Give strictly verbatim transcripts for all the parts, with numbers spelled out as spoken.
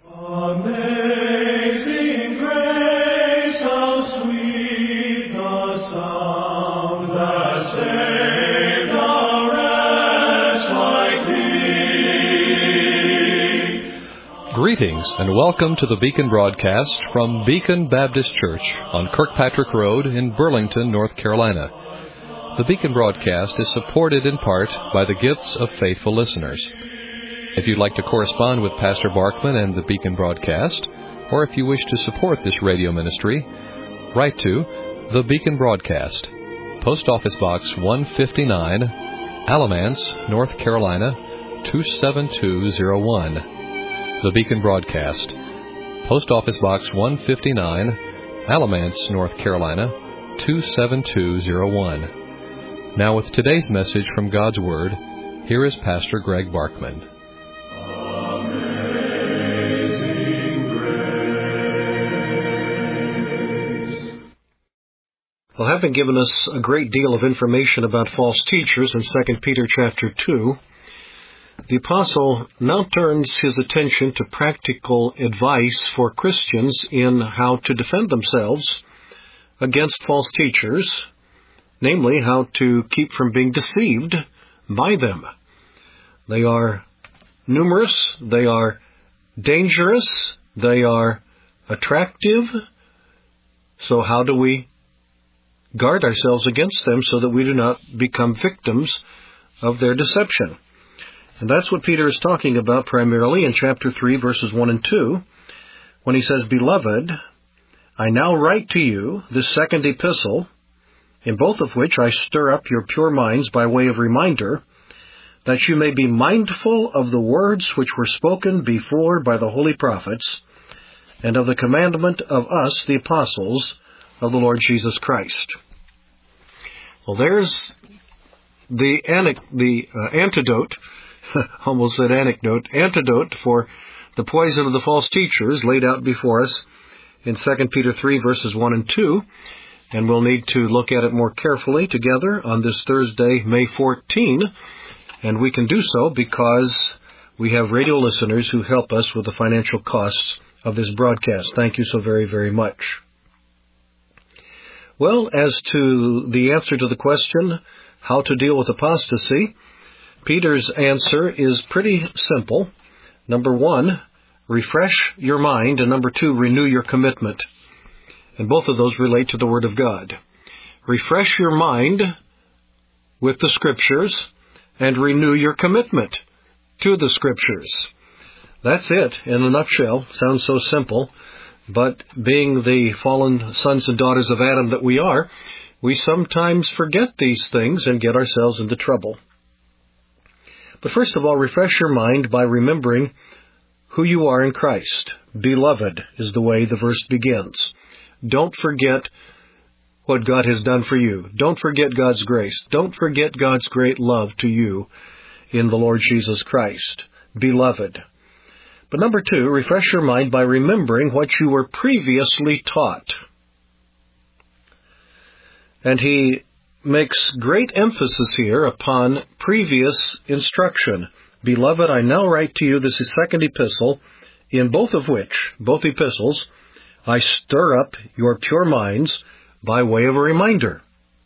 Amazing grace, how sweet the sound that saved a wretch like me. Greetings and welcome to the Beacon broadcast from Beacon Baptist Church on Kirkpatrick Road in Burlington, North Carolina. The Beacon broadcast is supported in part by the gifts of faithful listeners. If you'd like to correspond with Pastor Barkman and the Beacon broadcast, or if you wish to support this radio ministry, write to The Beacon Broadcast, Post Office Box one fifty-nine, Alamance, North Carolina, two seven two zero one. The Beacon Broadcast, Post Office Box one fifty-nine, Alamance, North Carolina, two seven two zero one. Now with today's message from God's Word, here is Pastor Greg Barkman. Well, having given us a great deal of information about false teachers in Second Peter chapter two, the Apostle now turns his attention to practical advice for Christians in how to defend themselves against false teachers, namely how to keep from being deceived by them. They are numerous, they are dangerous, they are attractive. So how do we guard ourselves against them so that we do not become victims of their deception? And that's what Peter is talking about primarily in chapter three, verses one and two, when he says, "Beloved, I now write to you this second epistle, in both of which I stir up your pure minds by way of reminder, that you may be mindful of the words which were spoken before by the holy prophets, and of the commandment of us, the apostles of the Lord Jesus Christ." Well, there's the, anic- the uh, antidote, almost said anecdote, antidote for the poison of the false teachers laid out before us in Second Peter three, verses one and two, and we'll need to look at it more carefully together on this Thursday, May fourteenth, and we can do so because we have radio listeners who help us with the financial costs of this broadcast. Thank you so very, very much. Well, as to the answer to the question, how to deal with apostasy, Peter's answer is pretty simple. Number one, refresh your mind, and number two, renew your commitment. And both of those relate to the Word of God. Refresh your mind with the Scriptures, and renew your commitment to the Scriptures. That's it, in a nutshell. Sounds so simple. But being the fallen sons and daughters of Adam that we are, we sometimes forget these things and get ourselves into trouble. But first of all, refresh your mind by remembering who you are in Christ. Beloved is the way the verse begins. Don't forget what God has done for you. Don't forget God's grace. Don't forget God's great love to you in the Lord Jesus Christ. Beloved. But number two, refresh your mind by remembering what you were previously taught. And he makes great emphasis here upon previous instruction. Beloved, I now write to you, this is second epistle, in both of which, both epistles, I stir up your pure minds by way of a reminder.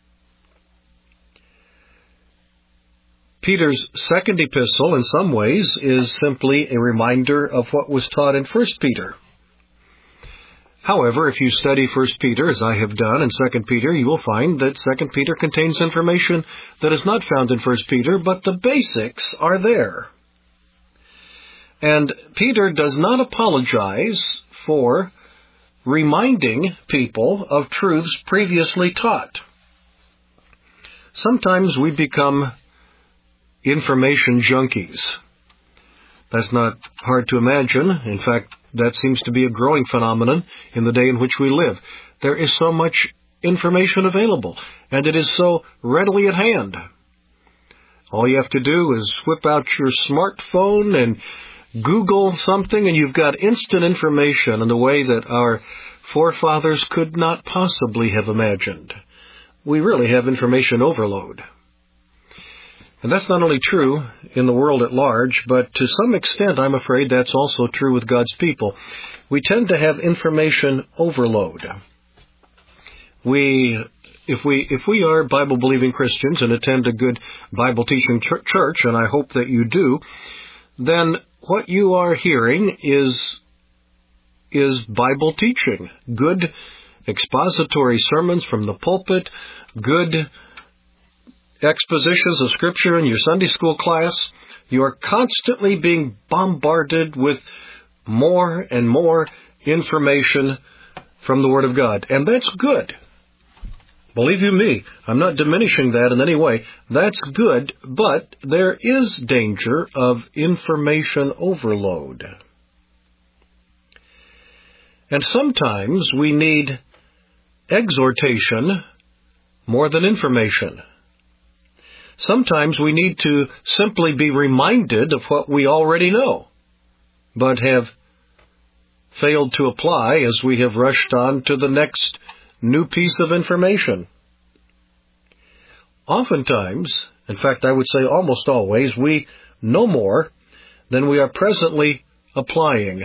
Peter's second epistle, in some ways, is simply a reminder of what was taught in First Peter. However, if you study First Peter, as I have done, and Second Peter, you will find that Second Peter contains information that is not found in First Peter, but the basics are there. And Peter does not apologize for reminding people of truths previously taught. Sometimes we become information junkies. That's not hard to imagine. In fact, that seems to be a growing phenomenon in the day in which we live. There is so much information available, and it is so readily at hand. All you have to do is whip out your smartphone and Google something, and you've got instant information in the way that our forefathers could not possibly have imagined. We really have information overload. And that's not only true in the world at large, but to some extent, I'm afraid that's also true with God's people. We tend to have information overload. We, if we, if we are Bible-believing Christians and attend a good Bible-teaching ch- church, and I hope that you do, then what you are hearing is, is Bible teaching. Good expository sermons from the pulpit, good expositions of Scripture in your Sunday school class. You are constantly being bombarded with more and more information from the Word of God. And that's good. Believe you me, I'm not diminishing that in any way. That's good, but there is danger of information overload. And sometimes we need exhortation more than information. Sometimes we need to simply be reminded of what we already know, but have failed to apply as we have rushed on to the next new piece of information. Oftentimes, in fact, I would say almost always, we know more than we are presently applying.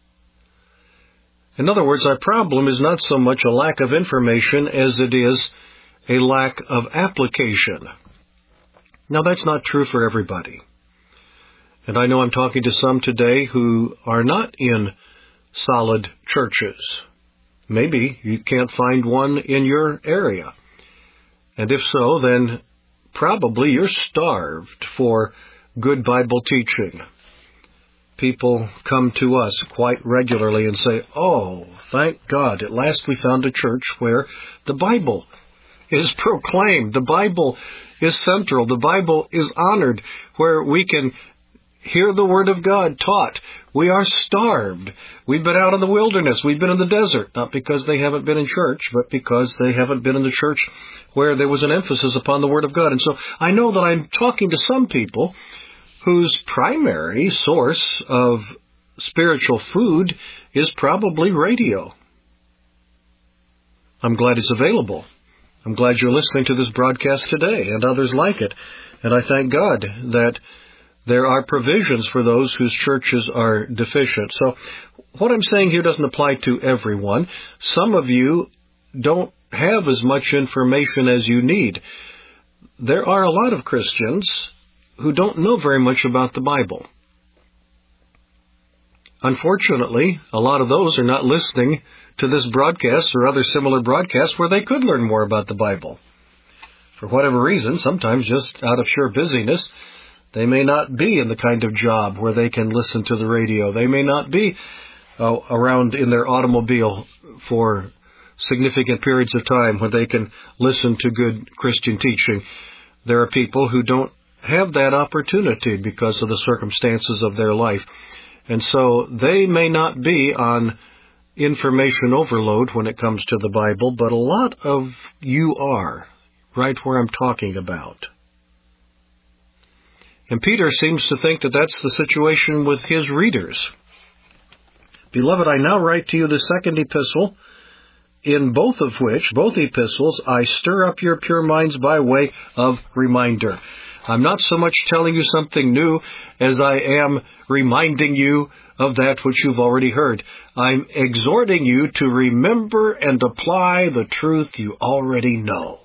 In other words, our problem is not so much a lack of information as it is a lack of application. Now, that's not true for everybody. And I know I'm talking to some today who are not in solid churches. Maybe you can't find one in your area. And if so, then probably you're starved for good Bible teaching. People come to us quite regularly and say, "Oh, thank God, at last we found a church where the Bible is proclaimed, the Bible is central, the Bible is honored, where we can hear the Word of God taught. We are starved. We've been out in the wilderness. We've been in the desert, not because they haven't been in church, but because they haven't been in the church where there was an emphasis upon the Word of God." And so I know that I'm talking to some people whose primary source of spiritual food is probably radio. I'm glad it's available. I'm glad you're listening to this broadcast today and others like it. And I thank God that there are provisions for those whose churches are deficient. So what I'm saying here doesn't apply to everyone. Some of you don't have as much information as you need. There are a lot of Christians who don't know very much about the Bible. Unfortunately, a lot of those are not listening to this broadcast or other similar broadcasts where they could learn more about the Bible. For whatever reason, sometimes just out of sheer busyness, they may not be in the kind of job where they can listen to the radio. They may not be uh, around in their automobile for significant periods of time where they can listen to good Christian teaching. There are people who don't have that opportunity because of the circumstances of their life. And so they may not be on information overload when it comes to the Bible, but a lot of you are, right where I'm talking about. And Peter seems to think that that's the situation with his readers. "Beloved, I now write to you the second epistle, in both of which, both epistles, I stir up your pure minds by way of reminder." I'm not so much telling you something new as I am reminding you of that which you've already heard. I'm exhorting you to remember and apply the truth you already know.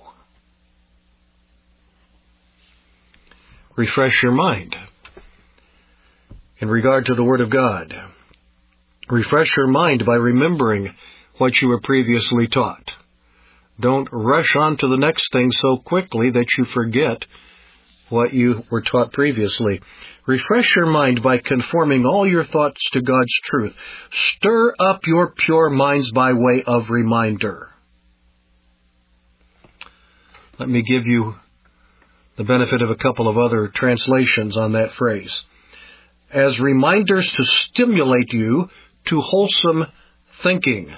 Refresh your mind in regard to the Word of God. Refresh your mind by remembering what you were previously taught. Don't rush on to the next thing so quickly that you forget what you were taught previously. Refresh your mind by conforming all your thoughts to God's truth. Stir up your pure minds by way of reminder. Let me give you the benefit of a couple of other translations on that phrase. As reminders to stimulate you to wholesome thinking.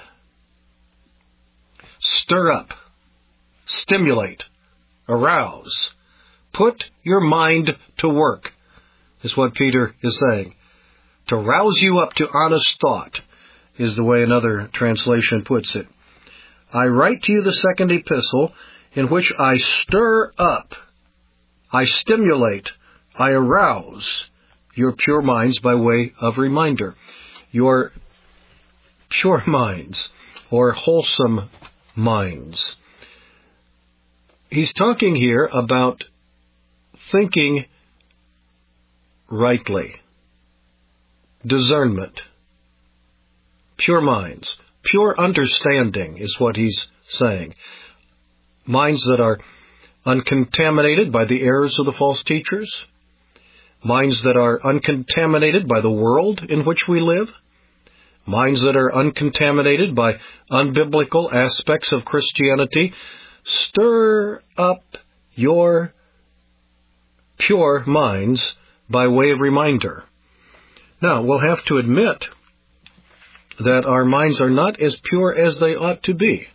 Stir up, stimulate, arouse. Put your mind to work, is what Peter is saying. To rouse you up to honest thought is the way another translation puts it. I write to you the second epistle, in which I stir up I stimulate, I arouse your pure minds by way of reminder. Your pure minds, or wholesome minds. He's talking here about thinking rightly, discernment, pure minds, pure understanding is what he's saying. Minds that are uncontaminated by the errors of the false teachers, minds that are uncontaminated by the world in which we live, minds that are uncontaminated by unbiblical aspects of Christianity. Stir up your pure minds by way of reminder. Now, we'll have to admit that our minds are not as pure as they ought to be.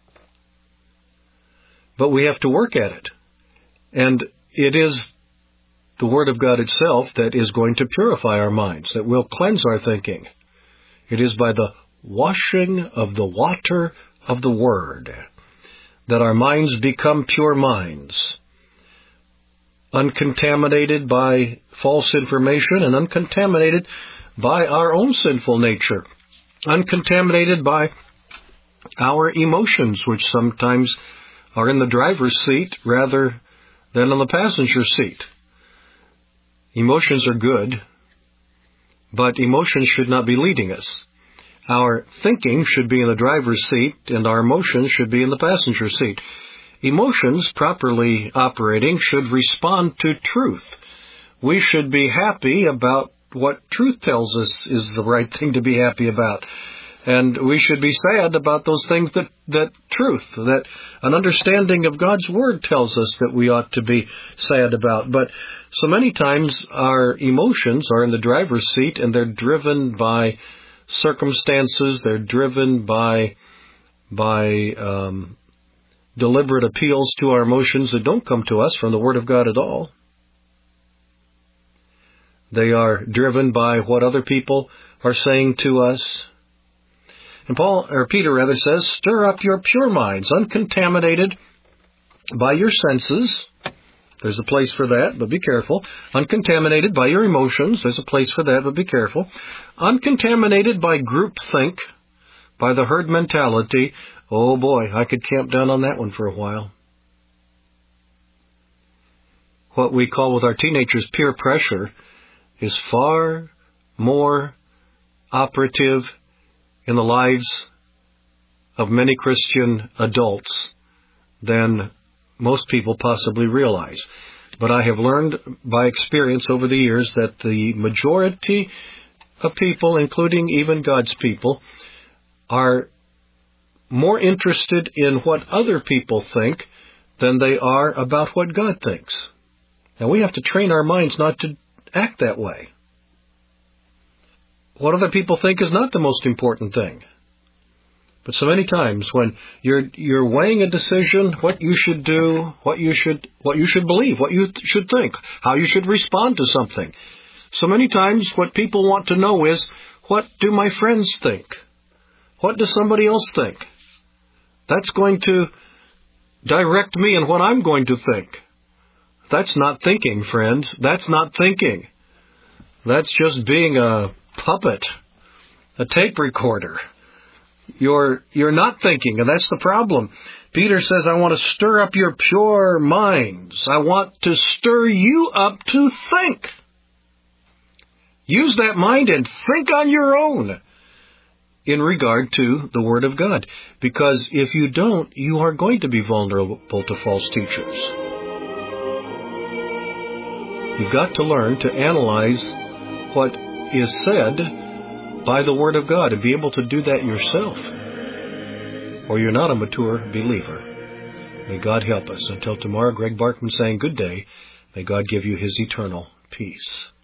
But we have to work at it. And it is the Word of God itself that is going to purify our minds, that will cleanse our thinking. It is by the washing of the water of the Word that our minds become pure minds, uncontaminated by false information and uncontaminated by our own sinful nature, uncontaminated by our emotions, which sometimes are in the driver's seat rather than on the passenger seat. Emotions are good, but emotions should not be leading us. Our thinking should be in the driver's seat, and our emotions should be in the passenger seat. Emotions, properly operating, should respond to truth. We should be happy about what truth tells us is the right thing to be happy about. And we should be sad about those things that, that truth, that an understanding of God's Word tells us that we ought to be sad about. But so many times our emotions are in the driver's seat, and they're driven by circumstances, they're driven by by um, deliberate appeals to our emotions that don't come to us from the Word of God at all. They are driven by what other people are saying to us. And Paul, or Peter rather, says, stir up your pure minds, uncontaminated by your senses. There's a place for that, but be careful. Uncontaminated by your emotions. There's a place for that, but be careful. Uncontaminated by groupthink, by the herd mentality. Oh boy, I could camp down on that one for a while. What we call with our teenagers peer pressure is far more operative in the lives of many Christian adults than most people possibly realize. But I have learned by experience over the years that the majority of people, including even God's people, are more interested in what other people think than they are about what God thinks. Now, we have to train our minds not to act that way. What other people think is not the most important thing. But so many times when you're you're weighing a decision, what you should do, what you should what you should believe, what you should think, how you should respond to something. So many times what people want to know is, what do my friends think? What does somebody else think? That's going to direct me in what I'm going to think. That's not thinking, friends. That's not thinking. That's just being a puppet, a tape recorder. You're you're not thinking, and that's the problem. Peter says, I want to stir up your pure minds. I want to stir you up to think. Use that mind and think on your own in regard to the Word of God. Because if you don't, you are going to be vulnerable to false teachers. You've got to learn to analyze what is said by the Word of God and be able to do that yourself, or you're not a mature believer. May God help us. Until tomorrow, Greg Barkman saying good day. May God give you His eternal peace.